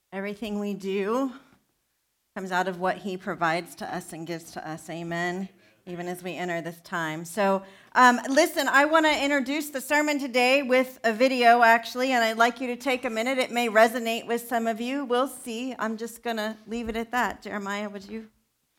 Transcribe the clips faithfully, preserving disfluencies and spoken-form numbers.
Everything we do comes out of what he provides to us and gives to us. Amen. Even as we enter this time. So, um, listen, I want to introduce the sermon today with a video, actually, and I'd like you to take a minute. It may resonate with some of you. We'll see. I'm just going to leave it at that. Jeremiah, would you?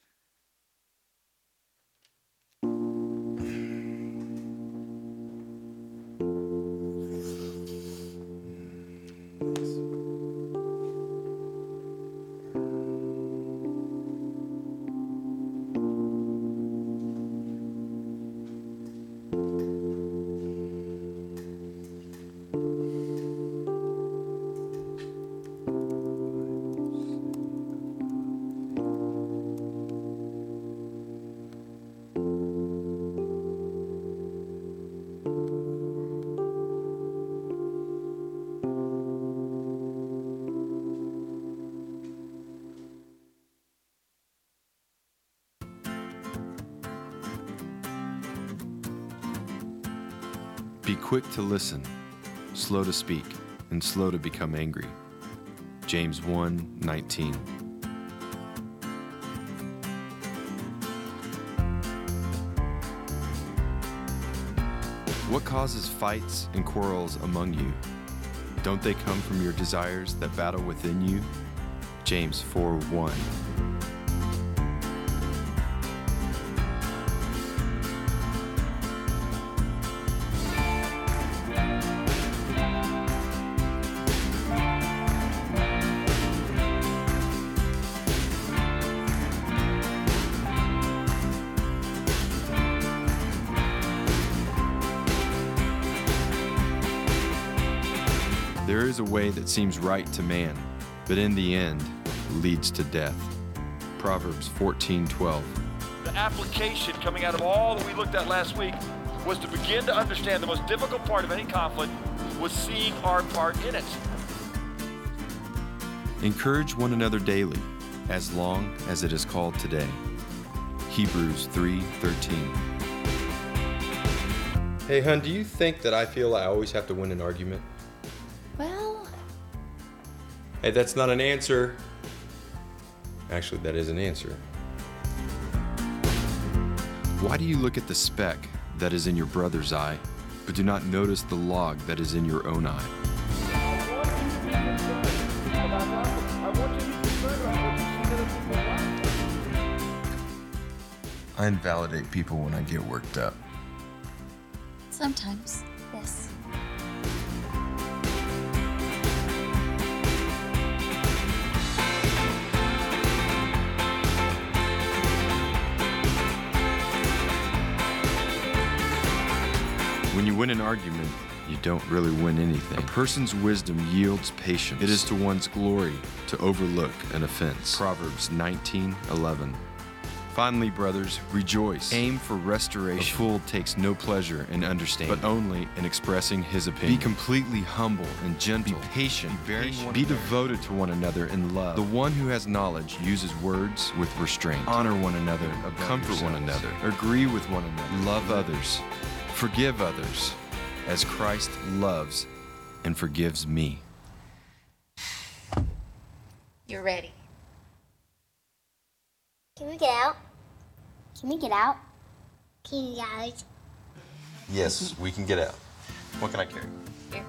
Be quick to listen, slow to speak, and slow to become angry. James one nineteen. What causes fights and quarrels among you? Don't they come from your desires that battle within you? James four one. There is a way that seems right to man, but in the end leads to death. Proverbs fourteen twelve. The application coming out of all that we looked at last week was to begin to understand the most difficult part of any conflict was seeing our part in it. Encourage one another daily, as long as it is called today. Hebrews three thirteen. Hey, hun, do you think that I feel I always have to win an argument? Well, Hey, that's not an answer. Actually, that is an answer. Why do you look at the speck that is in your brother's eye, but do not notice the log that is in your own eye? I invalidate people when I get worked up. sometimes, yes. When you win an argument, you don't really win anything. A person's wisdom yields patience. It is to one's glory to overlook an offense. Proverbs nineteen eleven. Finally, brothers, rejoice. Aim for restoration. A fool takes no pleasure in understanding, but only in expressing his opinion. Be completely humble and gentle. Be patient. Be, bearing one Be devoted to one another in love. The one who has knowledge uses words with restraint. Honor one another. Comfort one another. Agree with one another. Love others. Forgive others, as Christ loves and forgives me. You're ready. Can we get out? Can we get out? Can you guys? Yes, we can get out. What can I carry? Here.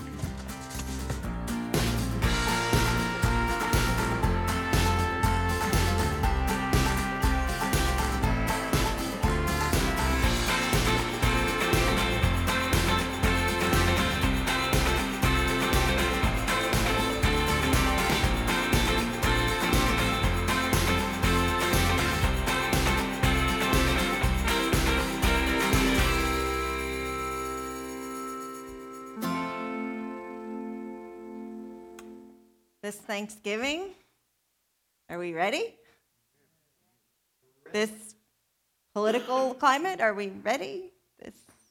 This Thanksgiving, are we ready? This political climate, are we ready? This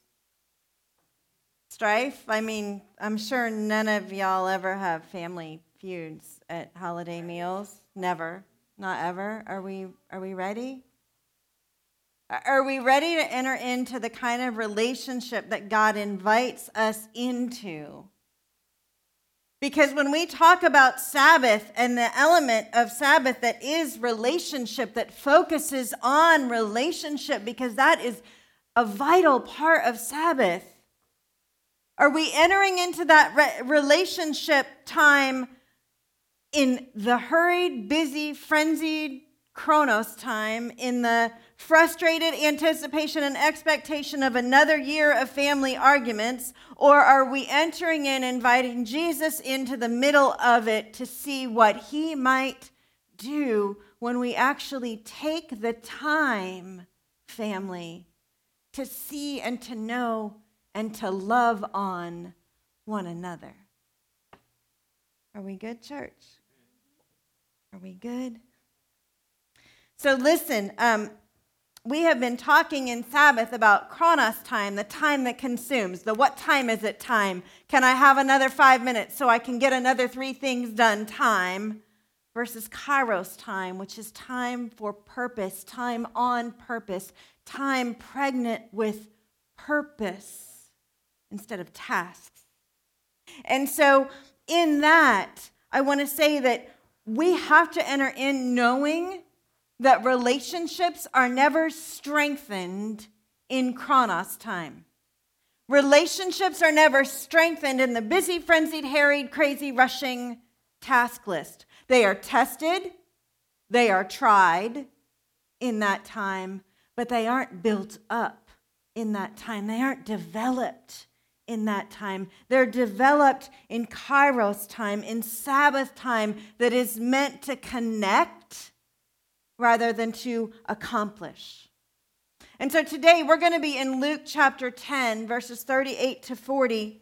strife, I mean, I'm sure none of y'all ever have family feuds at holiday meals. Never, not ever. Are we, are we ready? Are we ready to enter into the kind of relationship that God invites us into? Because when we talk about Sabbath and the element of Sabbath that is relationship, that focuses on relationship, because that is a vital part of Sabbath. Are we entering into that re- relationship time in the hurried, busy, frenzied Chronos time, in the frustrated anticipation and expectation of another year of family arguments? Or are we entering in, inviting Jesus into the middle of it to see what he might do when we actually take the time, family, to see and to know and to love on one another? Are we good, church? Are we good? So listen, um, we have been talking in Sabbath about Chronos time, the time that consumes, the what time is it time. Can I have another five minutes so I can get another three things done time, versus Kairos time, which is time for purpose, time on purpose, time pregnant with purpose instead of tasks. And so in that, I want to say that we have to enter in knowing that relationships are never strengthened in Chronos time. Relationships are never strengthened in the busy, frenzied, harried, crazy, rushing task list. They are tested, they are tried in that time, but they aren't built up in that time. They aren't developed in that time. They're developed in Kairos time, in Sabbath time, that is meant to connect rather than to accomplish. And so today we're going to be in Luke chapter ten, verses thirty-eight to forty.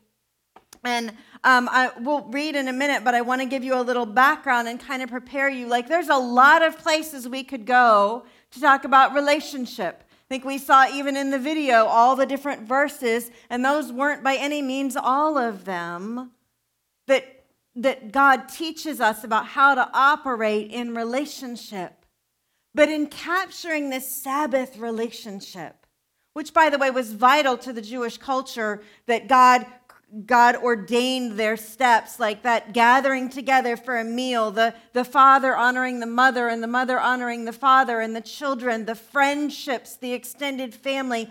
And um, I will read in a minute, but I want to give you a little background and kind of prepare you. Like, there's a lot of places we could go to talk about relationship. I think we saw even in the video all the different verses, and those weren't by any means all of them, that, that God teaches us about how to operate in relationship. But in capturing this Sabbath relationship, which, by the way, was vital to the Jewish culture, that God God ordained their steps, like that gathering together for a meal, the, the father honoring the mother and the mother honoring the father and the children, the friendships, the extended family,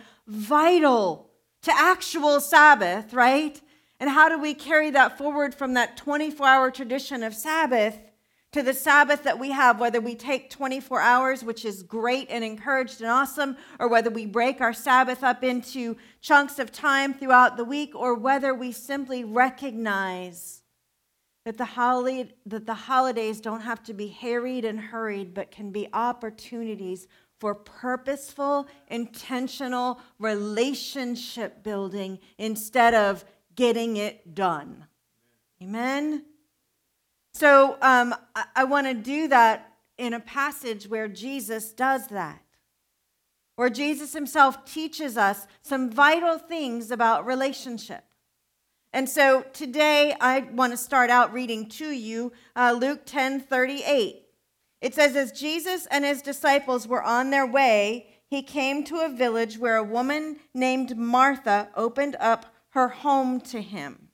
vital to actual Sabbath, right? And how do we carry that forward from that twenty-four hour tradition of Sabbath to the Sabbath that we have, whether we take twenty-four hours, which is great and encouraged and awesome, or whether we break our Sabbath up into chunks of time throughout the week, or whether we simply recognize that the, holiday, that the holidays don't have to be harried and hurried, but can be opportunities for purposeful, intentional relationship building instead of getting it done. Amen? So um, I, I want to do that in a passage where Jesus does that, where Jesus himself teaches us some vital things about relationship. And so today I want to start out reading to you uh, Luke ten thirty-eight. It says, as Jesus and his disciples were on their way, he came to a village where a woman named Martha opened up her home to him.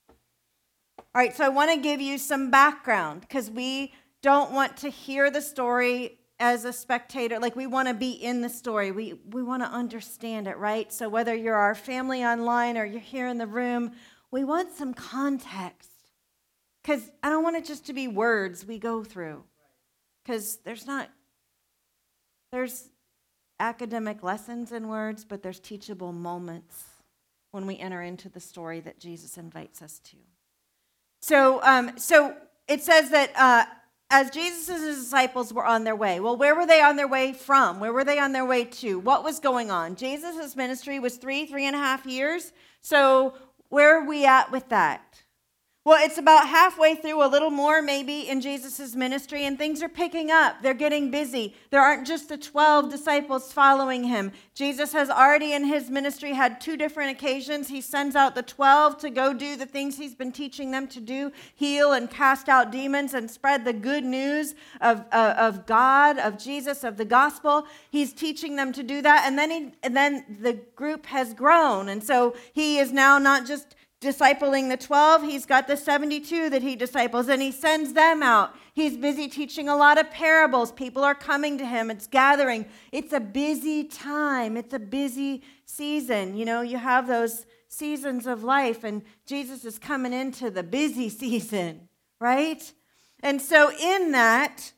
All right, so I want to give you some background because we don't want to hear the story as a spectator. Like, we want to be in the story. We, we want to understand it, right? So whether you're our family online or you're here in the room, we want some context because I don't want it just to be words we go through, because there's not, there's academic lessons in words, but there's teachable moments when we enter into the story that Jesus invites us to. So, um, so it says that uh, as Jesus and his disciples were on their way. Well, where were they on their way from? Where were they on their way to? What was going on? Jesus' ministry was three, three and a half years. So where are we at with that? Well, it's about halfway through, a little more maybe, in Jesus' ministry, and things are picking up. They're getting busy. There aren't just the twelve disciples following him. Jesus has already in his ministry had two different occasions. He sends out the twelve to go do the things he's been teaching them to do, heal and cast out demons and spread the good news of, uh, of God, of Jesus, of the gospel. He's teaching them to do that, and then, he, and then the group has grown, and so he is now not just discipling the twelve, he's got the seventy-two that he disciples, and he sends them out. He's busy teaching a lot of parables. People are coming to him. It's gathering. It's a busy time. It's a busy season. You know, you have those seasons of life, and Jesus is coming into the busy season, right? And so in that,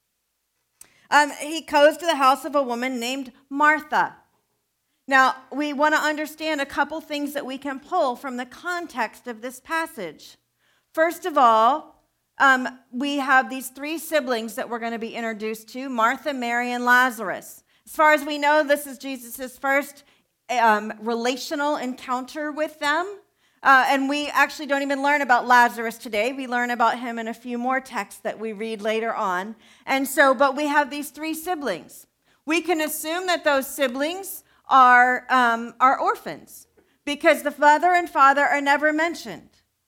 um, he goes to the house of a woman named Martha. Now, we want to understand a couple things that we can pull from the context of this passage. First of all, um, we have these three siblings that we're going to be introduced to, Martha, Mary, and Lazarus. As far as we know, this is Jesus' first um, relational encounter with them. Uh, and we actually don't even learn about Lazarus today. We learn about him in a few more texts that we read later on. And so, but we have these three siblings. We can assume that those siblings are, um, are orphans because the mother and father are never mentioned.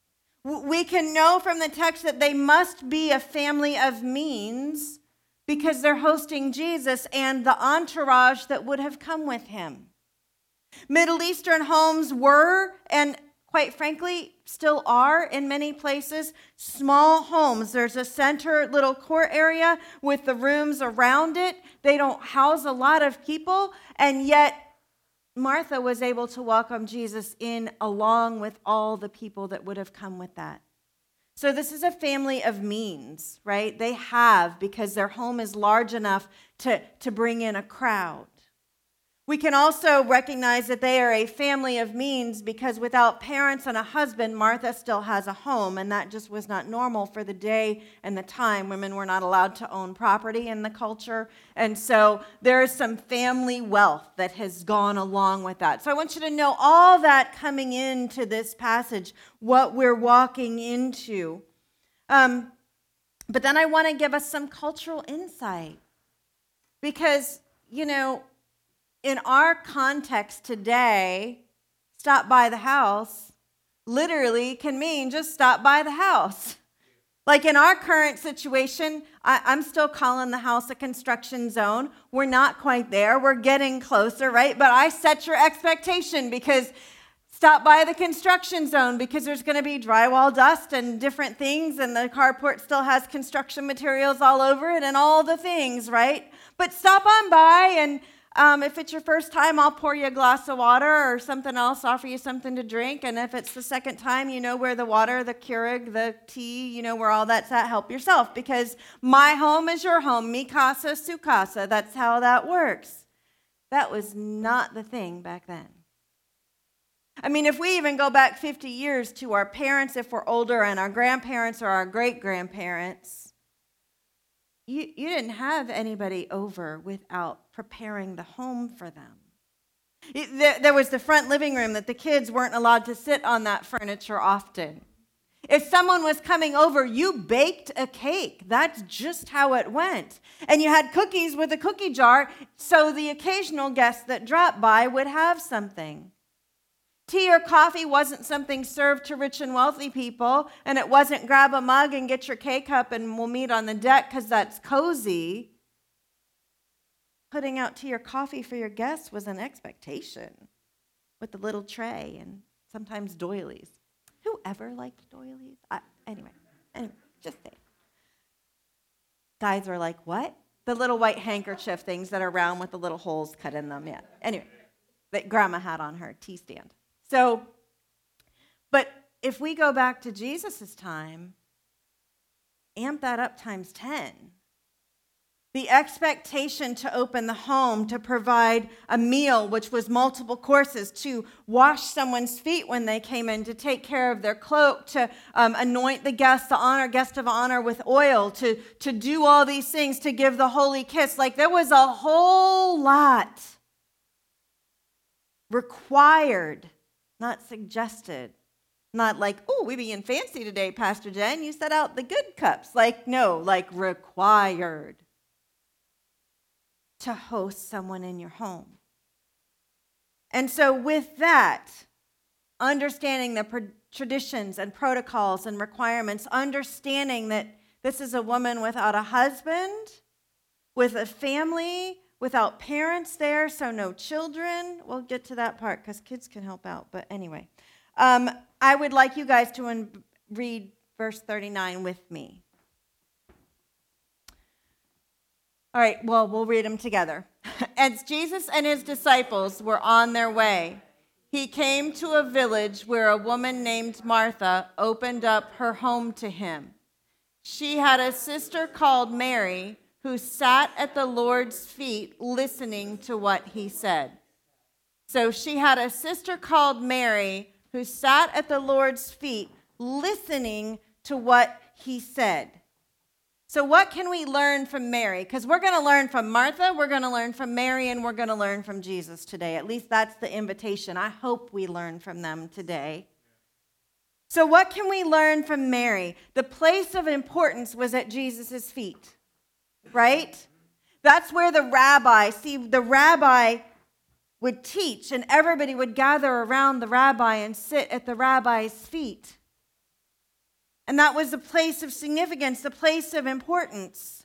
We can know from the text that they must be a family of means because they're hosting Jesus and the entourage that would have come with him. Middle Eastern homes were, and quite frankly, still are in many places, small homes. There's a center little court area with the rooms around it. They don't house a lot of people, and yet Martha was able to welcome Jesus in along with all the people that would have come with that. So this is a family of means, right? They have, because their home is large enough to, to bring in a crowd. We can also recognize that they are a family of means because without parents and a husband, Martha still has a home, and that just was not normal for the day and the time. Women were not allowed to own property in the culture, and so there is some family wealth that has gone along with that. So I want you to know all that coming into this passage, what we're walking into. Um, but then I want to give us some cultural insight because, you know, in our context today, stop by the house literally can mean just stop by the house. Like in our current situation, I, I'm still calling the house a construction zone. We're not quite there. We're getting closer, right? But I set your expectation because stop by the construction zone because there's going to be drywall dust and different things, and the carport still has construction materials all over it and all the things, right? But stop on by, and Um, if it's your first time, I'll pour you a glass of water or something else, offer you something to drink. And if it's the second time, you know where the water, the Keurig, the tea, you know where all that's at, help yourself. Because my home is your home, mi casa, su casa. That's how that works. That was not the thing back then. I mean, if we even go back fifty years to our parents, if we're older, and our grandparents or our great-grandparents, You, you didn't have anybody over without preparing the home for them. It, there, there was the front living room that the kids weren't allowed to sit on that furniture often. If someone was coming over, you baked a cake. That's just how it went. And you had cookies with a cookie jar, so the occasional guest that dropped by would have something. Tea or coffee wasn't something served to rich and wealthy people, and it wasn't grab a mug and get your K-cup and we'll meet on the deck because that's cozy. Putting out tea or coffee for your guests was an expectation with a little tray and sometimes doilies. Who ever liked doilies? I, anyway, anyway, just saying. Guys were like, what? The little white handkerchief things that are round with the little holes cut in them, yeah. Anyway, that Grandma had on her tea stand. So, but if we go back to Jesus' time, amp that up times ten. The expectation to open the home, to provide a meal, which was multiple courses, to wash someone's feet when they came in, to take care of their cloak, to um, anoint the guest, the honor, guest of honor with oil, to, to do all these things, to give the holy kiss. Like there was a whole lot required, not suggested. Not like, oh, we being fancy today, Pastor Jen. You set out the good cups. Like, no, like required to host someone in your home. And so with that, understanding the pro- traditions and protocols and requirements, understanding that this is a woman without a husband, with a family, without parents there, so no children. We'll get to that part because kids can help out, but anyway. Um, I would like you guys to un- read verse thirty-nine with me. All right, well, we'll read them together. As Jesus and his disciples were on their way, he came to a village where a woman named Martha opened up her home to him. She had a sister called Mary who sat at the Lord's feet listening to what he said. So she had a sister called Mary who sat at the Lord's feet listening to what he said. So what can we learn from Mary? Because we're going to learn from Martha, we're going to learn from Mary, and we're going to learn from Jesus today. At least that's the invitation. I hope we learn from them today. So what can we learn from Mary? The place of importance was at Jesus' feet, right? That's where the rabbi, see, the rabbi would teach, and everybody would gather around the rabbi and sit at the rabbi's feet. And that was the place of significance, the place of importance.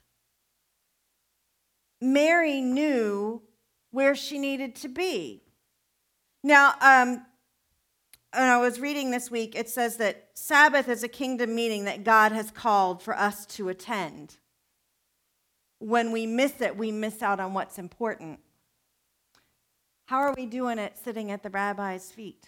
Mary knew where she needed to be. Now, um, when I was reading this week, it says that Sabbath is a kingdom meeting that God has called for us to attend. When we miss it, we miss out on what's important. How are we doing it sitting at the rabbi's feet?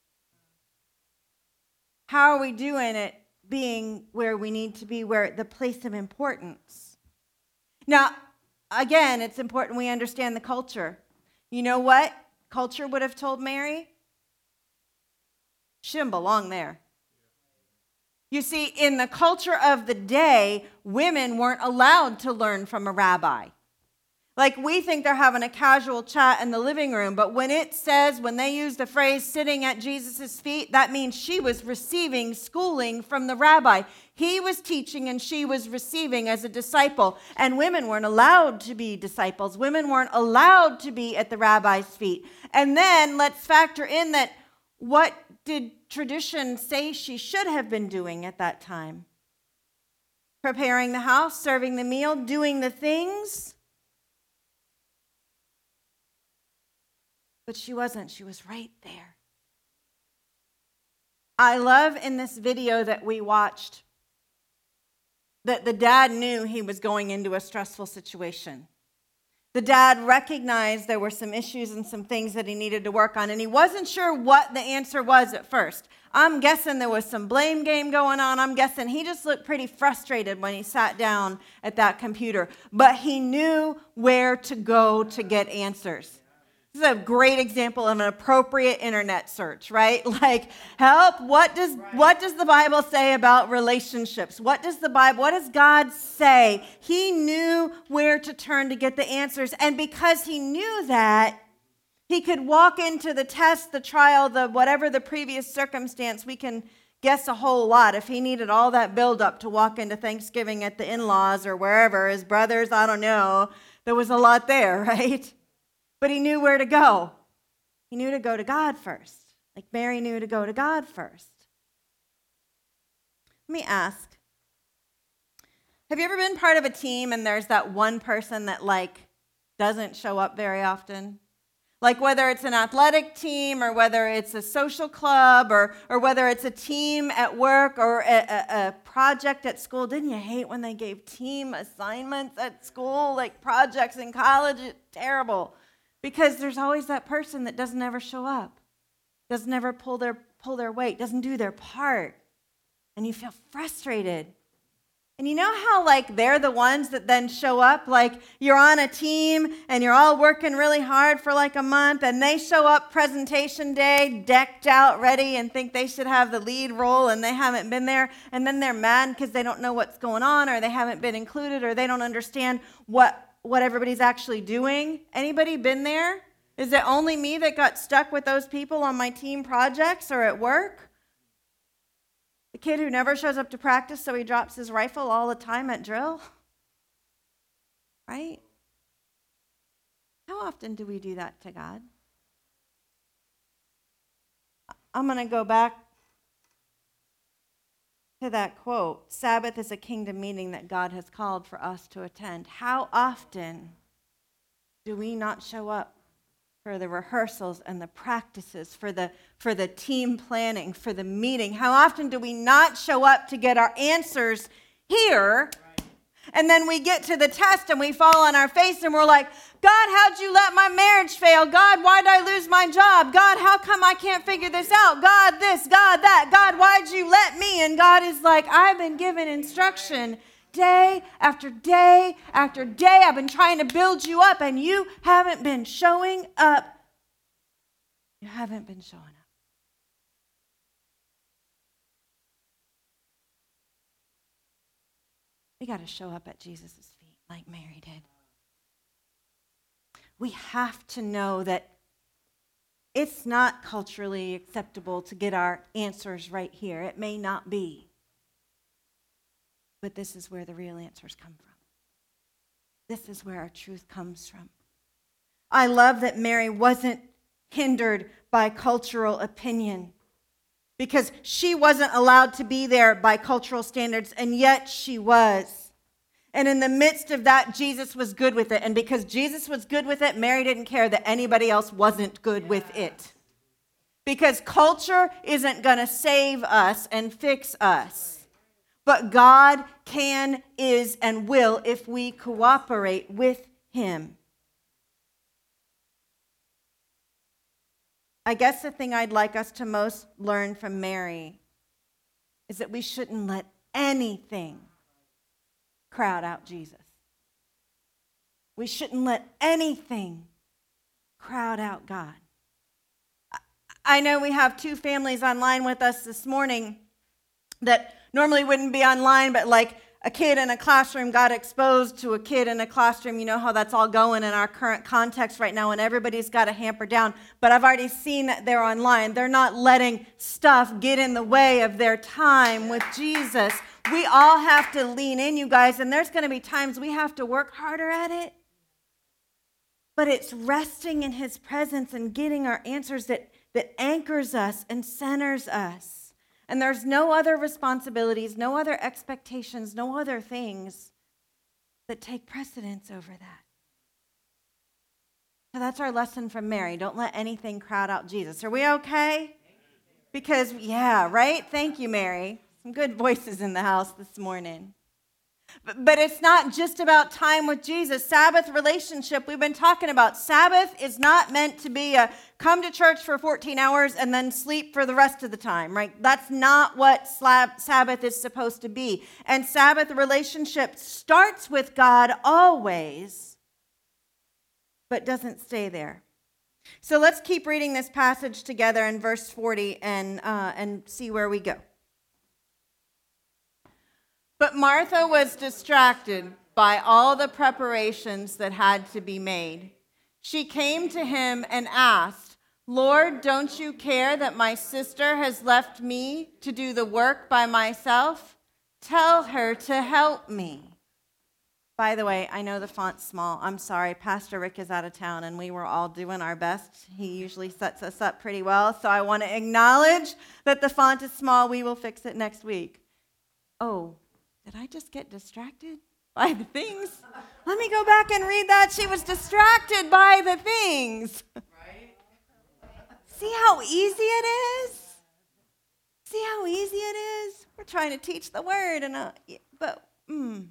How are we doing it being where we need to be, where the place of importance? Now, again, it's important we understand the culture. You know what culture would have told Mary? She didn't belong there. You see, in the culture of the day, women weren't allowed to learn from a rabbi. Like, we think they're having a casual chat in the living room, but when it says, when they use the phrase sitting at Jesus' feet, that means she was receiving schooling from the rabbi. He was teaching and she was receiving as a disciple. And women weren't allowed to be disciples. Women weren't allowed to be at the rabbi's feet. And then let's factor in that, what did tradition say she should have been doing at that time? Preparing the house, serving the meal, doing the things. But she wasn't. She was right there. I love in this video that we watched that the dad knew he was going into a stressful situation. The dad recognized there were some issues and some things that he needed to work on, and he wasn't sure what the answer was at first. I'm guessing there was some blame game going on. I'm guessing he just looked pretty frustrated when he sat down at that computer, but he knew where to go to get answers. This is a great example of an appropriate internet search, right? Like, help, what does what does the Bible say about relationships? What does the Bible, what does God say? He knew where to turn to get the answers. And because he knew that, he could walk into the test, the trial, the whatever the previous circumstance. We can guess a whole lot. If he needed all that buildup to walk into Thanksgiving at the in-laws or wherever, his brothers, I don't know, there was a lot there, right? But he knew where to go. He knew to go to God first. Like Mary knew to go to God first. Let me ask, have you ever been part of a team and there's that one person that like doesn't show up very often? Like whether it's an athletic team or whether it's a social club or, or whether it's a team at work or a, a, a project at school. Didn't you hate when they gave team assignments at school, like projects in college? It's terrible. Because there's always that person that doesn't ever show up, doesn't ever pull their pull their weight, doesn't do their part, and you feel frustrated. And you know how like they're the ones that then show up, like you're on a team and you're all working really hard for like a month, and they show up presentation day, decked out, ready, and think they should have the lead role, and they haven't been there, and then they're mad because they don't know what's going on, or they haven't been included, or they don't understand what what everybody's actually doing. Anybody been there? Is it only me that got stuck with those people on my team projects or at work? The kid who never shows up to practice, so he drops his rifle all the time at drill? Right? How often do we do that to God? I'm going to go back to that quote. Sabbath is a kingdom meeting that God has called for us to attend. How often do we not show up for the rehearsals and the practices, for the, for the team planning, for the meeting. How often do we not show up to get our answers here? And then we get to the test and we fall on our face and we're like, God, how'd you let my marriage fail? God, why'd I lose my job? God, how come I can't figure this out? God, this, God, that. God, why'd you let me? And God is like, I've been given instruction day after day after day. I've been trying to build you up and you haven't been showing up. You haven't been showing up. We got to show up at Jesus' feet like Mary did. We have to know that it's not culturally acceptable to get our answers right here. It may not be. But this is where the real answers come from. This is where our truth comes from. I love that Mary wasn't hindered by cultural opinion, because she wasn't allowed to be there by cultural standards, and yet she was. And in the midst of that, Jesus was good with it. And because Jesus was good with it, Mary didn't care that anybody else wasn't good with it. Because culture isn't going to save us and fix us. But God can, is, and will if we cooperate with him. I guess the thing I'd like us to most learn from Mary is that we shouldn't let anything crowd out Jesus. We shouldn't let anything crowd out God. I know we have two families online with us this morning that normally wouldn't be online, but like a kid in a classroom got exposed to a kid in a classroom. You know how that's all going in our current context right now, and everybody's got to hamper down. But I've already seen that they're online. They're not letting stuff get in the way of their time with Jesus. We all have to lean in, you guys, and there's going to be times we have to work harder at it. But it's resting in his presence and getting our answers that, that anchors us and centers us. And there's no other responsibilities, no other expectations, no other things that take precedence over that. So that's our lesson from Mary. Don't let anything crowd out Jesus. Are we okay? Because, yeah, right? Thank you, Mary. Some good voices in the house this morning. But, but it's not just about time with Jesus. Sabbath relationship, we've been talking about. Sabbath is not meant to be a come to church for fourteen hours and then sleep for the rest of the time, right? That's not what slab, Sabbath is supposed to be. And Sabbath relationship starts with God always, but doesn't stay there. So let's keep reading this passage together in verse forty and, uh, and see where we go. But Martha was distracted by all the preparations that had to be made. She came to him and asked, Lord, don't you care that my sister has left me to do the work by myself? Tell her to help me. By the way, I know the font's small. I'm sorry. Pastor Rick is out of town, and we were all doing our best. He usually sets us up pretty well, so I want to acknowledge that the font is small. We will fix it next week. Oh. Did I just get distracted by the things? Let me go back and read that. She was distracted by the things. Right? See how easy it is? See how easy it is? We're trying to teach the word, and uh, but mm.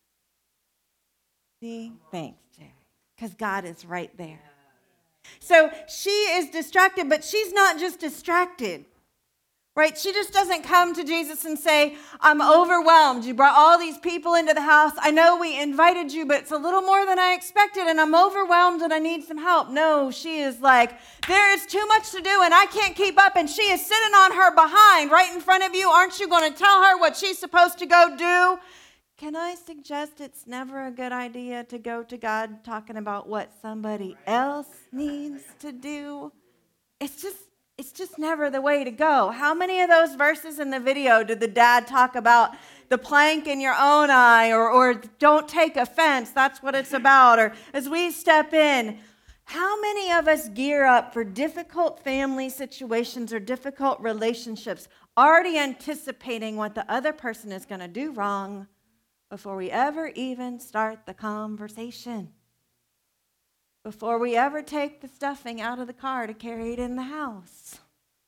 See, thanks, Jerry, because God is right there. So she is distracted, but she's not just distracted. Right? She just doesn't come to Jesus and say, I'm overwhelmed. You brought all these people into the house. I know we invited you, but it's a little more than I expected, and I'm overwhelmed and I need some help. No, she is like, there is too much to do and I can't keep up, and she is sitting on her behind right in front of you. Aren't you going to tell her what she's supposed to go do? Can I suggest it's never a good idea to go to God talking about what somebody else needs to do? It's just It's just never the way to go. How many of those verses in the video did the dad talk about the plank in your own eye, or, or don't take offense, that's what it's about, or as we step in, how many of us gear up for difficult family situations or difficult relationships, already anticipating what the other person is going to do wrong before we ever even start the conversation? before we ever take the stuffing out of the car to carry it in the house.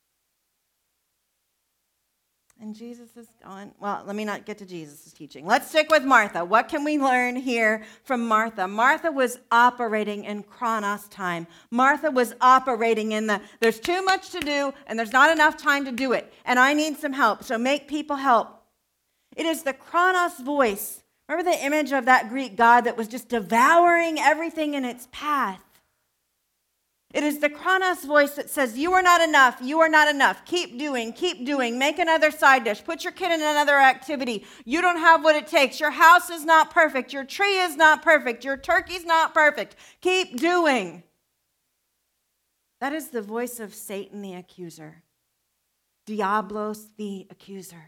And Jesus is going, well, let me not get to Jesus' teaching. Let's stick with Martha. What can we learn here from Martha? Martha was operating in chronos time. Martha was operating in the, there's too much to do and there's not enough time to do it. And I need some help, so make people help. It is the chronos voice. Remember the image of that Greek god that was just devouring everything in its path? It is the chronos voice that says, you are not enough, you are not enough. Keep doing, keep doing, make another side dish, put your kid in another activity. You don't have what it takes. Your house is not perfect. Your tree is not perfect. Your turkey's not perfect. Keep doing. That is the voice of Satan the accuser. Diablos the accuser.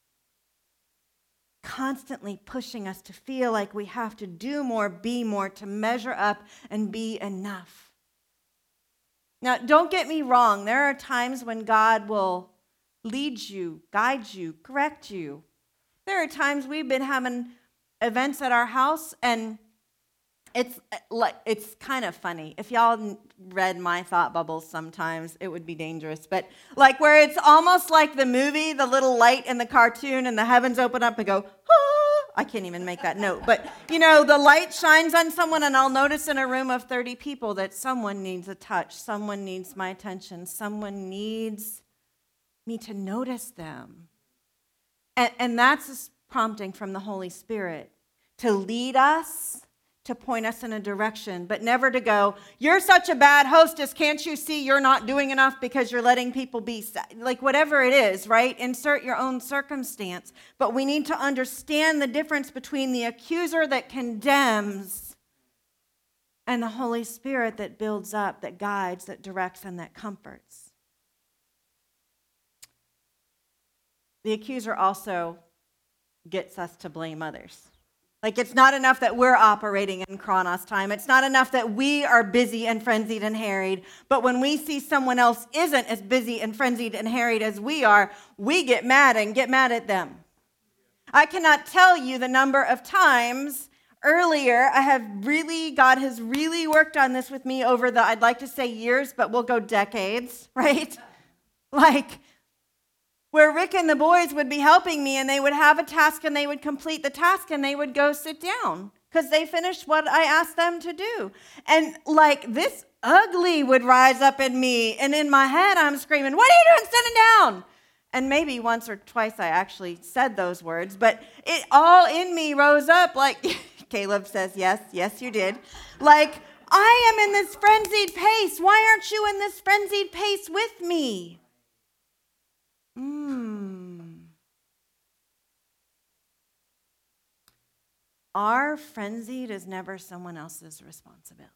Constantly pushing us to feel like we have to do more, be more, to measure up and be enough. Now, don't get me wrong. There are times when God will lead you, guide you, correct you. There are times we've been having events at our house, and it's like it's kind of funny. If y'all read my thought bubbles sometimes, it would be dangerous. But like where it's almost like the movie, the little light in the cartoon, and the heavens open up and go, ah! I can't even make that note. But, you know, the light shines on someone, and I'll notice in a room of thirty people that someone needs a touch. Someone needs my attention. Someone needs me to notice them. And, and that's a prompting from the Holy Spirit to lead us, to point us in a direction, but never to go, you're such a bad hostess, can't you see you're not doing enough because you're letting people be, like whatever it is, right? Insert your own circumstance. But we need to understand the difference between the accuser that condemns and the Holy Spirit that builds up, that guides, that directs, and that comforts. The accuser also gets us to blame others. Like, it's not enough that we're operating in chronos time. It's not enough that we are busy and frenzied and harried. But when we see someone else isn't as busy and frenzied and harried as we are, we get mad and get mad at them. I cannot tell you the number of times earlier I have really, God has really worked on this with me over the, I'd like to say years, but we'll go decades, right? Like, where Rick and the boys would be helping me, and they would have a task and they would complete the task and they would go sit down because they finished what I asked them to do. And like this ugly would rise up in me, and in my head I'm screaming, what are you doing sitting down? And maybe once or twice I actually said those words, but it all in me rose up like, Caleb says, yes, yes you did. Like, I am in this frenzied pace. Why aren't you in this frenzied pace with me? Mm. Our frenzied is never someone else's responsibility.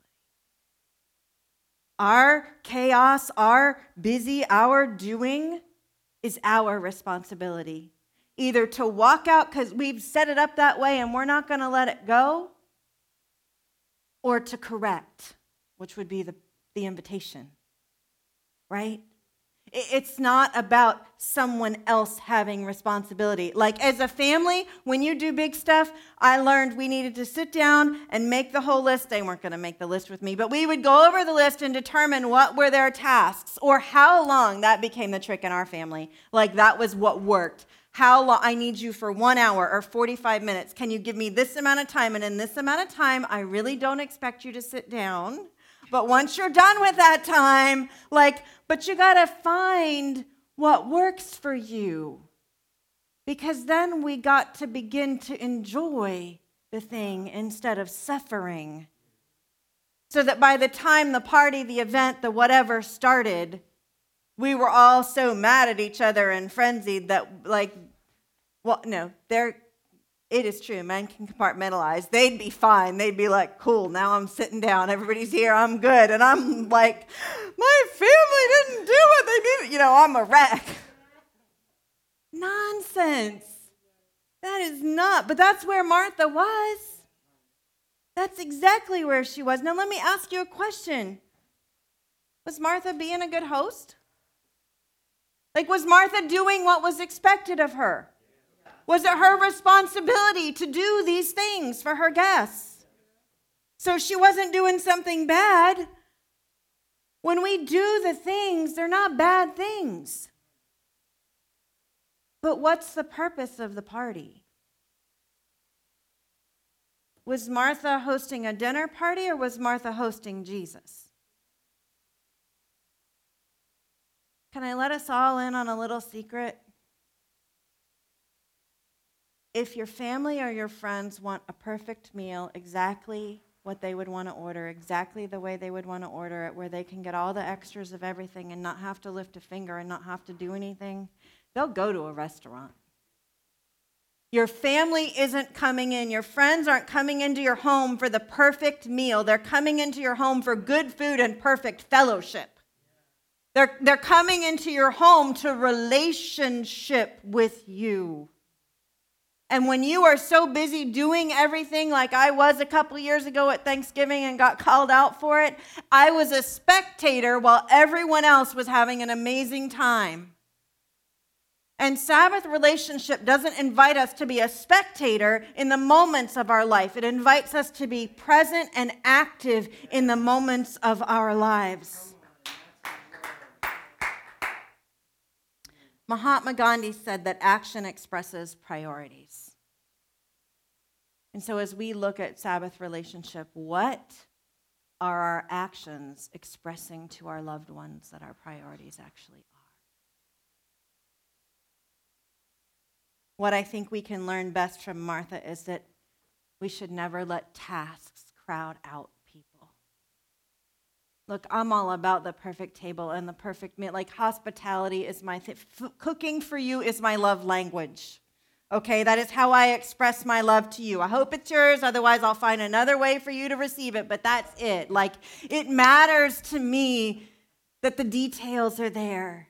Our chaos, our busy, our doing is our responsibility. Either to walk out because we've set it up that way and we're not going to let it go, or to correct, which would be the, the invitation, right? It's not about someone else having responsibility. Like as a family, when you do big stuff, I learned we needed to sit down and make the whole list. They weren't going to make the list with me, but we would go over the list and determine what were their tasks or how long. That became the trick in our family. Like that was what worked. How long? I need you for one hour or forty-five minutes. Can you give me this amount of time? And in this amount of time, I really don't expect you to sit down. But once you're done with that time, like, but you got to find what works for you. Because then we got to begin to enjoy the thing instead of suffering. So that by the time the party, the event, the whatever started, we were all so mad at each other and frenzied that, like, well, no, they're, it is true. Men can compartmentalize. They'd be fine. They'd be like, cool, now I'm sitting down. Everybody's here. I'm good. And I'm like, my family didn't do what they did. You know, I'm a wreck. Nonsense. That is not. But that's where Martha was. That's exactly where she was. Now, let me ask you a question. Was Martha being a good host? Like, was Martha doing what was expected of her? Was it her responsibility to do these things for her guests? So she wasn't doing something bad. When we do the things, they're not bad things. But what's the purpose of the party? Was Martha hosting a dinner party or was Martha hosting Jesus? Can I let us all in on a little secret? If your family or your friends want a perfect meal, exactly what they would want to order, exactly the way they would want to order it, where they can get all the extras of everything and not have to lift a finger and not have to do anything, they'll go to a restaurant. Your family isn't coming in. Your friends aren't coming into your home for the perfect meal. They're coming into your home for good food and perfect fellowship. They're, they're coming into your home to relationship with you. And when you are so busy doing everything like I was a couple years ago at Thanksgiving and got called out for it, I was a spectator while everyone else was having an amazing time. And Sabbath relationship doesn't invite us to be a spectator in the moments of our life. It invites us to be present and active in the moments of our lives. Mahatma Gandhi said that action expresses priorities. And so as we look at Sabbath relationship, what are our actions expressing to our loved ones that our priorities actually are? What I think we can learn best from Martha is that we should never let tasks crowd out people. Look, I'm all about the perfect table and the perfect meal. Like hospitality is my thing. F- cooking for you is my love language. Okay, that is how I express my love to you. I hope it's yours. Otherwise, I'll find another way for you to receive it. But that's it. Like, it matters to me that the details are there.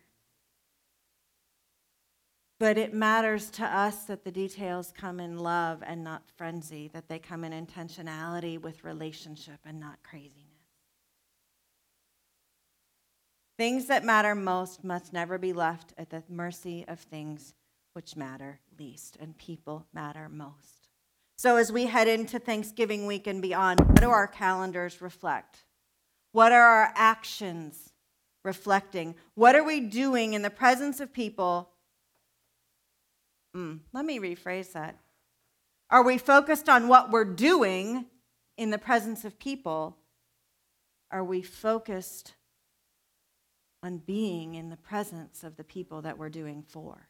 But it matters to us that the details come in love and not frenzy, that they come in intentionality with relationship and not craziness. Things that matter most must never be left at the mercy of things which matter least, and people matter most. So as we head into Thanksgiving week and beyond, what do our calendars reflect? What are our actions reflecting? What are we doing in the presence of people? Mm, let me rephrase that. Are we focused on what we're doing in the presence of people? Are we focused on being in the presence of the people that we're doing for?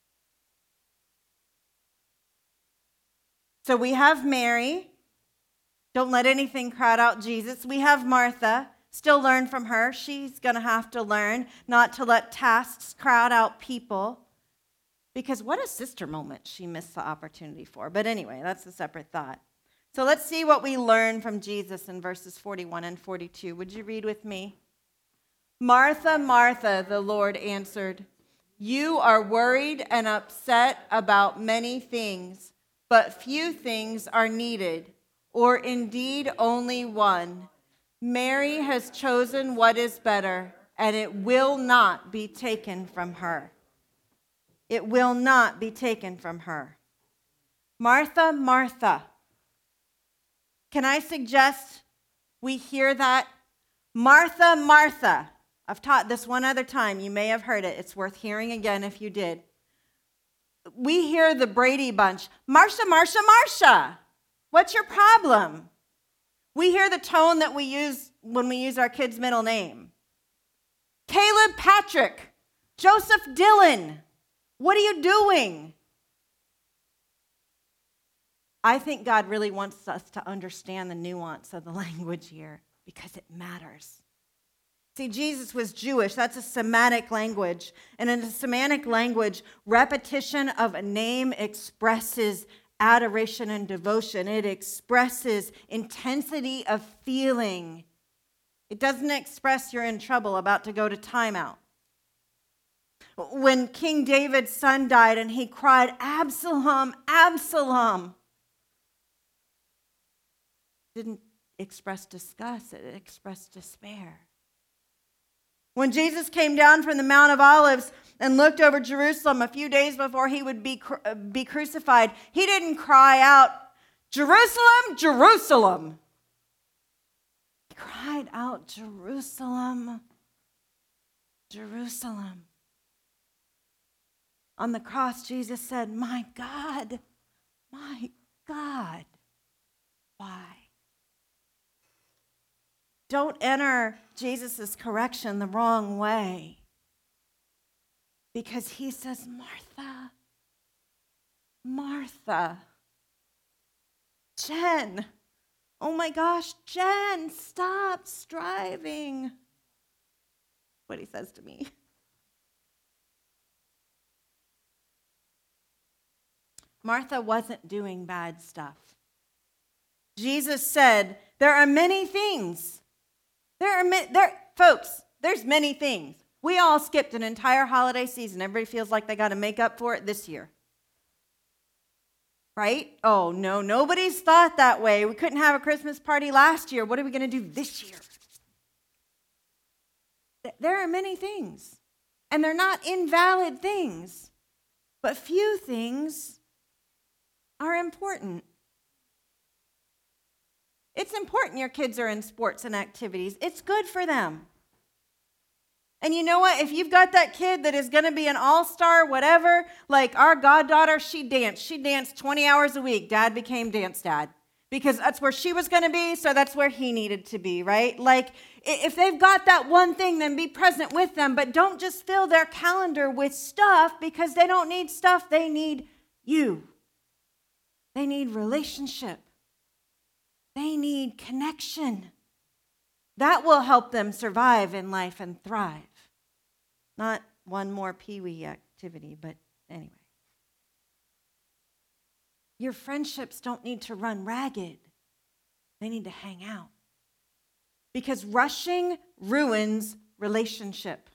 So we have Mary. Don't let anything crowd out Jesus. We have Martha. Still learn from her. She's going to have to learn not to let tasks crowd out people. Because what a sister moment she missed the opportunity for. But anyway, that's a separate thought. So let's see what we learn from Jesus in verses forty-one and forty-two. Would you read with me? Martha, Martha, the Lord answered, you are worried and upset about many things, but few things are needed, or indeed only one. Mary has chosen what is better, and it will not be taken from her. It will not be taken from her. Martha, Martha. Can I suggest we hear that? Martha, Martha. I've taught this one other time. You may have heard it. It's worth hearing again if you did. We hear the Brady Bunch. Marsha, Marsha, Marsha. What's your problem? We hear the tone that we use when we use our kid's middle name. Caleb Patrick. Joseph Dylan. What are you doing? I think God really wants us to understand the nuance of the language here because it matters. See, Jesus was Jewish. That's a Semitic language. And in a Semitic language, repetition of a name expresses adoration and devotion. It expresses intensity of feeling. It doesn't express you're in trouble, about to go to timeout. When King David's son died and he cried, Absalom, Absalom, didn't express disgust, it expressed despair. When Jesus came down from the Mount of Olives and looked over Jerusalem a few days before he would be, be crucified, he didn't cry out, Jerusalem, Jerusalem. He cried out, Jerusalem, Jerusalem. On the cross, Jesus said, my God, my God, why? Don't enter Jesus' correction the wrong way. Because he says, Martha, Martha, Jen, oh my gosh, Jen, stop striving. What he says to me. Martha wasn't doing bad stuff. Jesus said, there are many things. There are many, there, folks, there's many things. We all skipped an entire holiday season. Everybody feels like they got to make up for it this year. Right? Oh, no, nobody's thought that way. We couldn't have a Christmas party last year. What are we going to do this year? There are many things, and they're not invalid things, but few things are important. It's important your kids are in sports and activities. It's good for them. And you know what? If you've got that kid that is going to be an all-star, whatever, like our goddaughter, she danced. She danced twenty hours a week. Dad became dance dad because that's where she was going to be, so that's where he needed to be, right? Like, if they've got that one thing, then be present with them, but don't just fill their calendar with stuff because they don't need stuff. They need you. They need relationship. They need connection. That will help them survive in life and thrive. Not one more Pee-wee activity, but anyway. Your friendships don't need to run ragged. They need to hang out. Because rushing ruins relationship.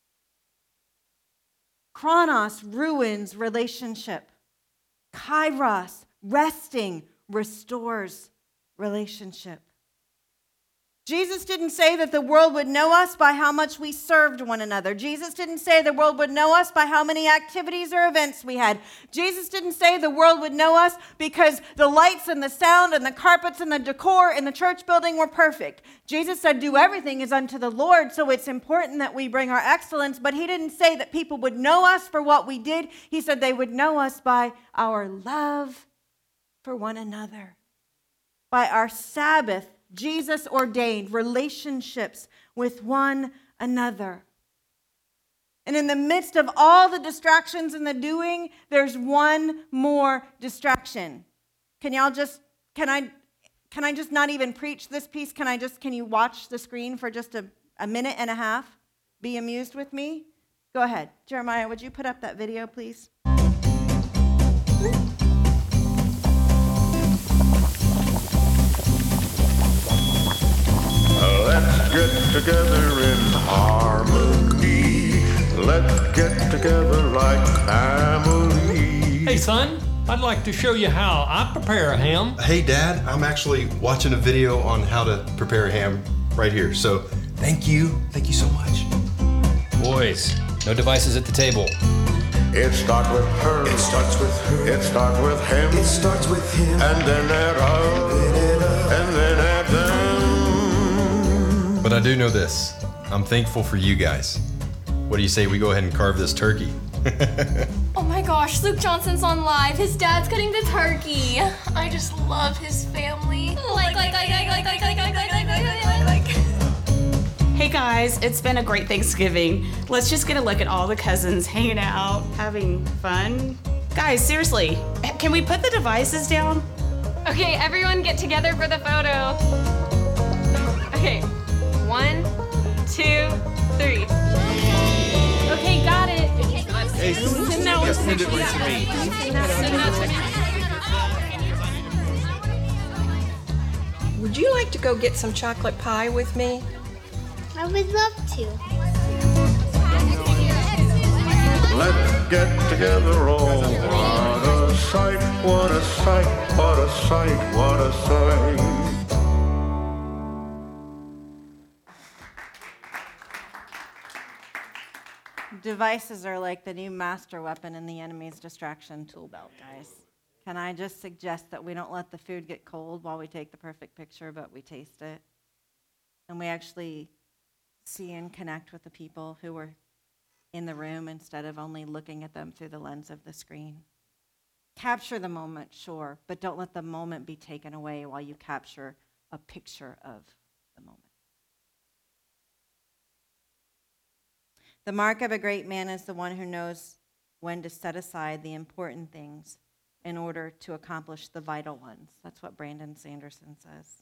Chronos ruins relationship. Kairos, resting, restores relationship. Jesus didn't say that the world would know us by how much we served one another. Jesus didn't say the world would know us by how many activities or events we had. Jesus didn't say the world would know us because the lights and the sound and the carpets and the decor in the church building were perfect. Jesus said, do everything as unto the Lord, so it's important that we bring our excellence, but he didn't say that people would know us for what we did. He said they would know us by our love for one another, by our Sabbath, Jesus ordained relationships with one another. And in the midst of all the distractions and the doing, there's one more distraction. Can y'all just, can I, can I just not even preach this piece? Can I just, can you watch the screen for just a, a minute and a half? Be amused with me? Go ahead. Jeremiah, would you put up that video, please? Let's get together in harmony. Let's get together like family. Hey, son, I'd like to show you how I prepare a ham. Hey, Dad, I'm actually watching a video on how to prepare a ham right here. So thank you. Thank you so much. Boys, no devices at the table. It starts with her. It starts with her. It starts with him. It starts with him. And then at her. And then at them. But I do know this. I'm thankful for you guys. What do you say we go ahead and carve this turkey? Oh my gosh, Luke Johnson's on live. His dad's cutting the turkey. I just love his family. Like, like, like, like, like, like, like, like, like, like, like, like, like. Hey guys, it's been a great Thanksgiving. Let's just get a look at all the cousins hanging out, having fun. Guys, seriously, can we put the devices down? Okay, everyone get together for the photo. Okay, one, two, three. Okay, got it. Hey, Send that one send it right to me. Send that to me. Would you like to go get some chocolate pie with me? I would love to. Let's get together all. What a sight, what a sight, what a sight, what a sight. Devices are like the new master weapon in the enemy's distraction tool belt, guys. Can I just suggest that we don't let the food get cold while we take the perfect picture, but we taste it? and we actually see and connect with the people who were in the room instead of only looking at them through the lens of the screen. Capture the moment, sure, but don't let the moment be taken away while you capture a picture of the moment. The mark of a great man is the one who knows when to set aside the important things in order to accomplish the vital ones. That's what Brandon Sanderson says.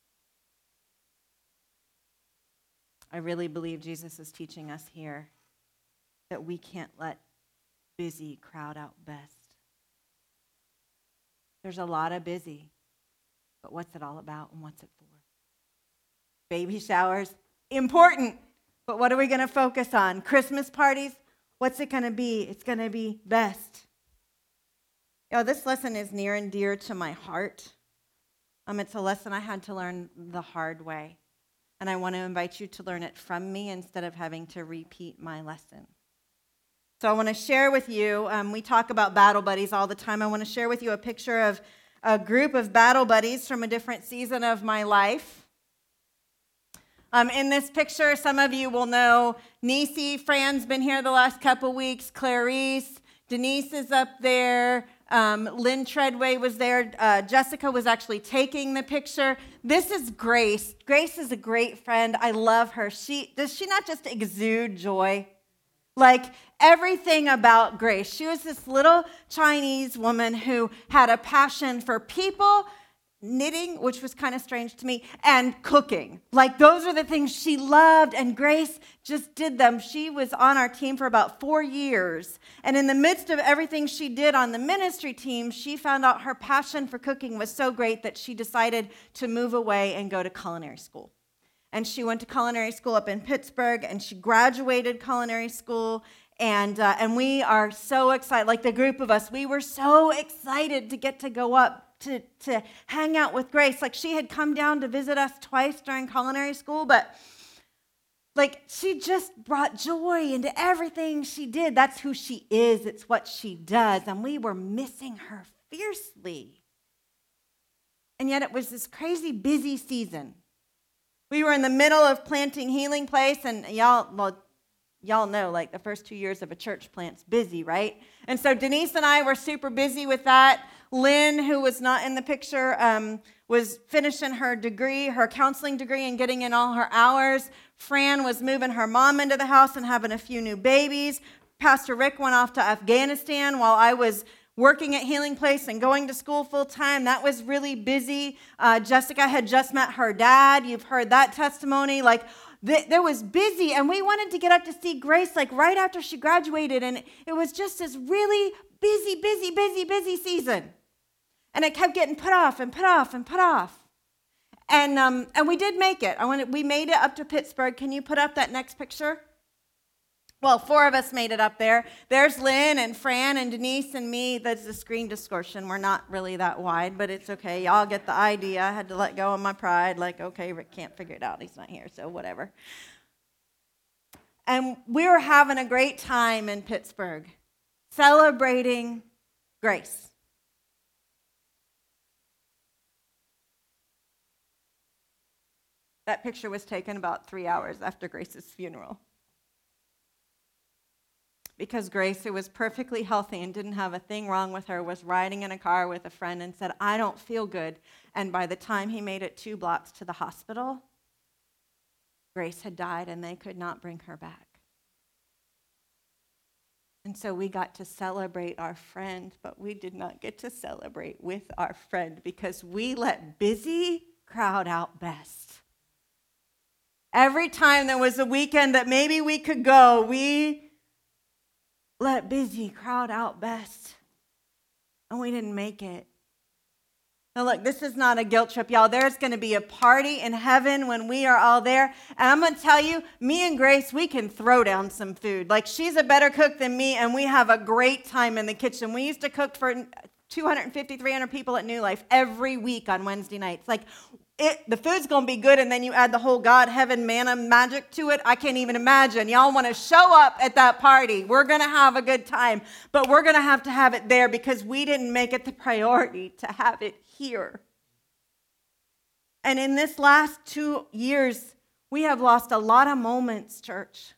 I really believe Jesus is teaching us here that we can't let busy crowd out best. There's a lot of busy, but what's it all about and what's it for? Baby showers, important, but what are we going to focus on? Christmas parties, what's it going to be? It's going to be best. You know, this lesson is near and dear to my heart. Um, it's a lesson I had to learn the hard way, and I want to invite you to learn it from me instead of having to repeat my lesson. So I want to share with you, um, we talk about battle buddies all the time. I want to share with you a picture of a group of battle buddies from a different season of my life. Um, in this picture, some of you will know Nisi. Fran's been here the last couple weeks. Clarice. Denise is up there. Um, Lynn Treadway was there. Uh, Jessica was actually taking the picture. This is Grace. Grace is a great friend. I love her. She does she not just exude joy? Like everything about Grace. She was this little Chinese woman who had a passion for people, knitting, which was kind of strange to me, and cooking. Like those are the things she loved, and Grace just did them. She was on our team for about four years. And in the midst of everything she did on the ministry team, she found out her passion for cooking was so great that she decided to move away and go to culinary school. And she went to culinary school up in Pittsburgh, and she graduated culinary school. And uh, and we are so excited, like the group of us, we were so excited to get to go up to, to hang out with Grace. Like she had come down to visit us twice during culinary school, but like she just brought joy into everything she did. That's who she is. It's what she does. And we were missing her fiercely. And yet it was this crazy busy season. We were in the middle of planting Healing Place, and y'all, well, y'all know, like the first two years of a church plant's busy, right? And so Denise and I were super busy with that. Lynn, who was not in the picture, um, was finishing her degree, her counseling degree, and getting in all her hours. Fran was moving her mom into the house and having a few new babies. Pastor Rick went off to Afghanistan while I was working at Healing Place and going to school full time. That was really busy. Uh, Jessica had just met her dad. You've heard that testimony. Like th- there was busy, and we wanted to get up to see Grace like right after she graduated, and it was just this really busy, busy, busy, busy season. And it kept getting put off and put off and put off. And um, and we did make it. I wanted, we made it up to Pittsburgh. Can you put up that next picture? Well, four of us made it up there. There's Lynn and Fran and Denise and me. That's a screen distortion. We're not really that wide, but it's okay. Y'all get the idea. I had to let go of my pride. Like, okay, Rick can't figure it out. He's not here, so whatever. And we were having a great time in Pittsburgh, celebrating Grace. That picture was taken about three hours after Grace's funeral. Because Grace, who was perfectly healthy and didn't have a thing wrong with her, was riding in a car with a friend and said, I don't feel good. And by the time he made it two blocks to the hospital, Grace had died and they could not bring her back. And so we got to celebrate our friend, but we did not get to celebrate with our friend because we let busy crowd out best. Every time there was a weekend that maybe we could go, we let busy crowd out best. And we didn't make it. Now look, this is not a guilt trip, y'all. There's going to be a party in heaven when we are all there. And I'm going to tell you, me and Grace, we can throw down some food. Like she's a better cook than me, and we have a great time in the kitchen. We used to cook for two hundred fifty, three hundred people at New Life every week on Wednesday nights. Like It, the food's going to be good, and then you add the whole God, heaven, manna magic to it. I can't even imagine. Y'all want to show up at that party. We're going to have a good time, but we're going to have to have it there because we didn't make it the priority to have it here. And in this last two years, We have lost a lot of moments, church.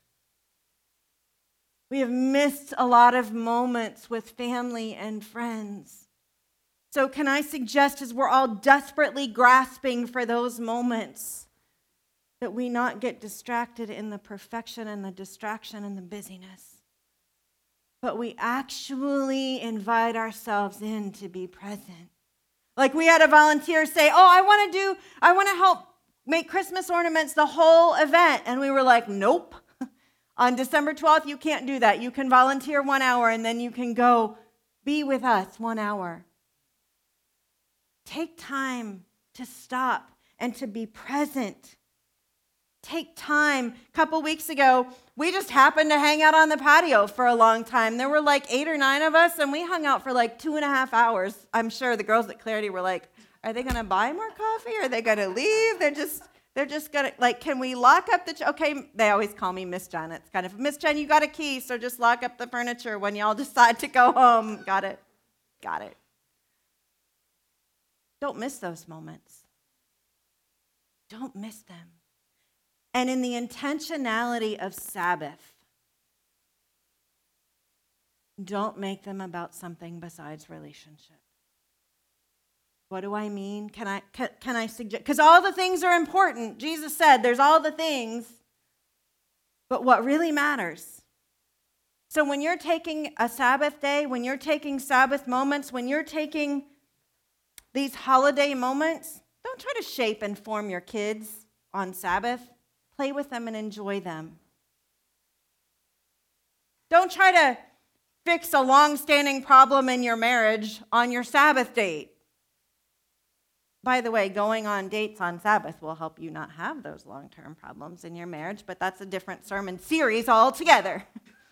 We have missed a lot of moments with family and friends. So can I suggest, as we're all desperately grasping for those moments, that we not get distracted in the perfection and the distraction and the busyness, but we actually invite ourselves in to be present. Like we had a volunteer say, oh, I want to do, I want to help make Christmas ornaments the whole event. And we were like, nope. On December twelfth, you can't do that. You can volunteer one hour and then you can go be with us one hour. Take time to stop and to be present. Take time. A couple weeks ago, we just happened to hang out on the patio for a long time. There were like eight or nine of us, and we hung out for like two and a half hours. I'm sure the girls at Clarity were like, are they going to buy more coffee? Are they going to leave? They're just, they're just going to, like, can we lock up the, ch-? okay, they always call me Miss Jen. It's kind of, Miss Jen, you got a key, so just lock up the furniture when y'all decide to go home. Got it. Got it. Don't miss those moments. Don't miss them. And in the intentionality of Sabbath, don't make them about something besides relationship. What do I mean? Can I can, can I suggest? Because all the things are important. Jesus said there's all the things, but what really matters. So when you're taking a Sabbath day, when you're taking Sabbath moments, when you're taking these holiday moments, don't try to shape and form your kids on Sabbath. Play with them and enjoy them. Don't try to fix a long-standing problem in your marriage on your Sabbath date. By the way, going on dates on Sabbath will help you not have those long-term problems in your marriage, but that's a different sermon series altogether.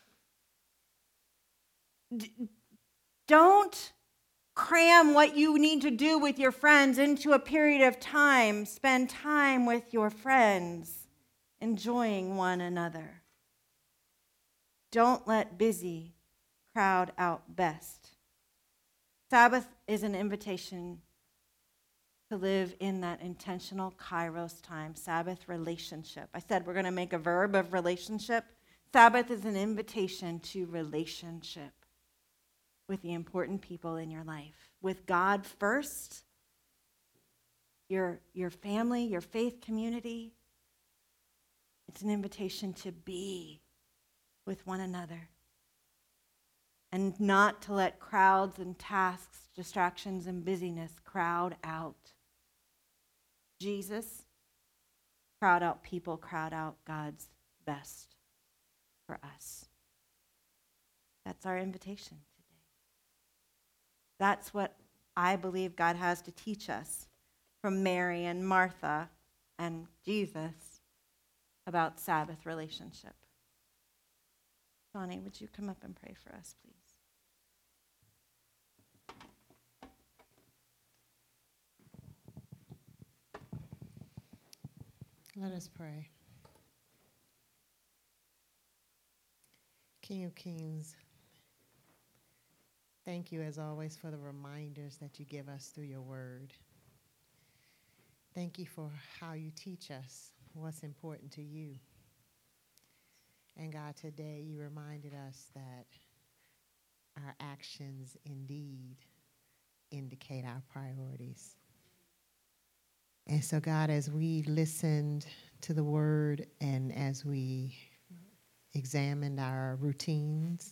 D- don't cram what you need to do with your friends into a period of time. Spend time with your friends, enjoying one another. Don't let busy crowd out best. Sabbath is an invitation to live in that intentional kairos time, Sabbath relationship. I said we're going to make a verb of relationship. Sabbath is an invitation to relationship with the important people in your life. With God first, your, your family, your faith community. It's an invitation to be with one another and not to let crowds and tasks, distractions and busyness crowd out Jesus, crowd out people, crowd out God's best for us. That's our invitation today. That's what I believe God has to teach us from Mary and Martha and Jesus about Sabbath relationship. Johnny, would you come up and pray for us, please? Let us pray. King of Kings, thank you as always for the reminders that you give us through your word. Thank you for how you teach us what's important to you. And God, today you reminded us that our actions indeed indicate our priorities. And so, God, as we listened to the word and as we examined our routines,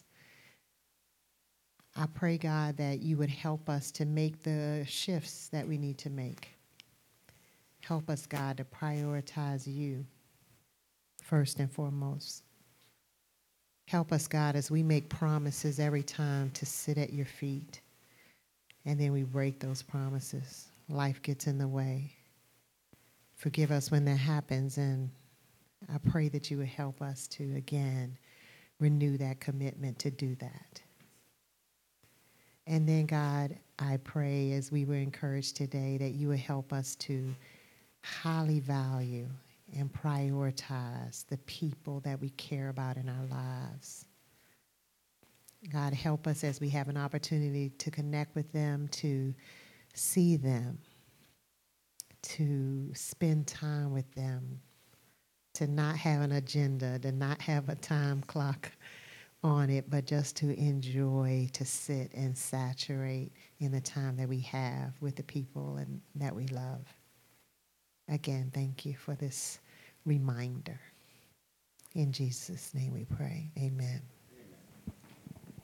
I pray, God, that you would help us to make the shifts that we need to make. Help us, God, to prioritize you first and foremost. Help us, God, as we make promises every time to sit at your feet, and then we break those promises. Life gets in the way. Forgive us when that happens, and I pray that you would help us to, again, renew that commitment to do that. And then, God, I pray as we were encouraged today that you would help us to highly value and prioritize the people that we care about in our lives. God, help us as we have an opportunity to connect with them, to see them, to spend time with them, to not have an agenda, to not have a time clock on it, but just to enjoy, to sit and saturate in the time that we have with the people and that we love. Again, thank you for this reminder. In Jesus' name we pray. Amen.